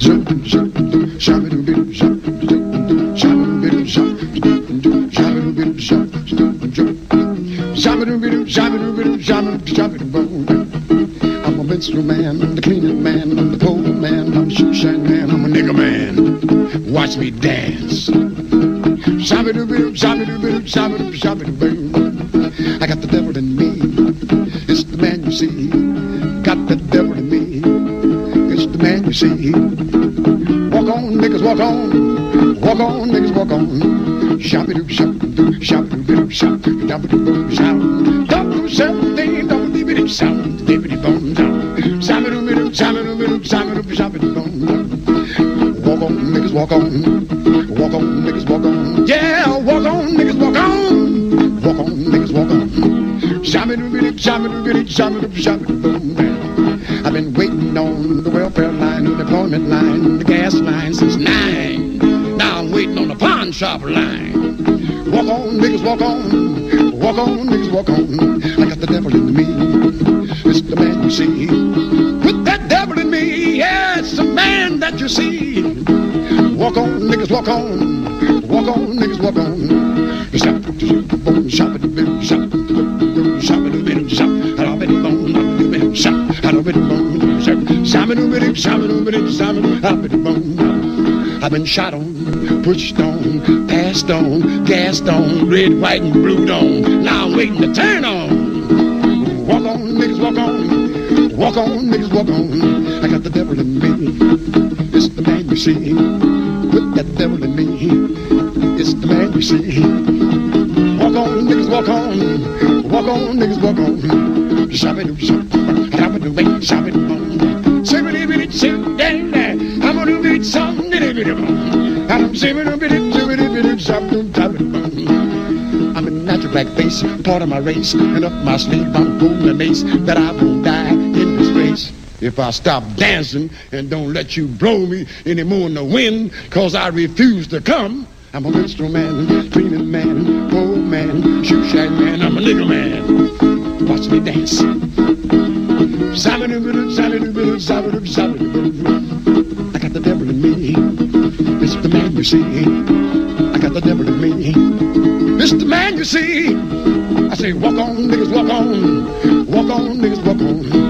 I'm a minstrel man, I'm the cleaning man, I'm the pole man, I'm a shoe shine man, I'm a nigger man. Watch me dance. I got the devil in me. It's the man you see. Got the devil in me. It's the man you see. Walk on, niggas, walk on. Walk on, niggas, walk on. Shop-a-doo, shop-a-doo, shop-a-doo, shop-a-doo, shop-a-doo, shop-a-doo, double something, double dibbity sound, dibbity bone sound. Shop-a-doo, shop-a-doo, shop-a-doo, shop-a-doo, bone. Walk on, niggas, walk on. Walk on, niggas, walk on. Yeah, walk on, niggas, walk on. Walk on, niggas, walk on. Shop-a-doo, shop-a-doo, shop-a-doo, shop-a-doo, bone. I've been waiting on the welfare line, the employment line, the gas line since 9. Now I'm waiting on the pawn shop line. Walk on, niggas, walk on. Walk on, niggas, walk on. I got the devil in me. It's the man you see. Put that devil in me. Yeah, it's the man that you see. Walk on, niggas, walk on. Walk on, niggas, walk on. Shop, shop, shop, shop, I've been shot on, pushed on, passed on, gassed on, red, white, and blued on. Now I'm waiting to turn on. Walk on, niggas, walk on. Walk on, niggas, walk on. I got the devil in me. It's the man you see. Put that devil in me. It's the man you see. Walk on, niggas, walk on. Walk on, niggas, walk on. Shop-a-doo, shop, shop-a-doo, shop-a-doo, ship-a-dee-bee-dee, ship-a-dee-bee-dee. I'm gonna do it some dee-dee-bee-dee-bee. I'm ship-a-doo-bee-dee, ship-a-dee-bee-dee, shop-a-doo, shop-a-doo. I'm a natural black face, part of my race, and up my sleeve I'm holding a mace that I won't die in this race. If I stop dancing and don't let you blow me anymore in the wind, cause I refuse to come. I'm a minstrel man, cleaning man, pole man, shoe shine man, I'm a nigger man. Watch me dance. I got the devil in me. It's the man you see. I got the devil in me. It's the man you see. I say, walk on, niggas, walk on. Walk on, niggas, walk on.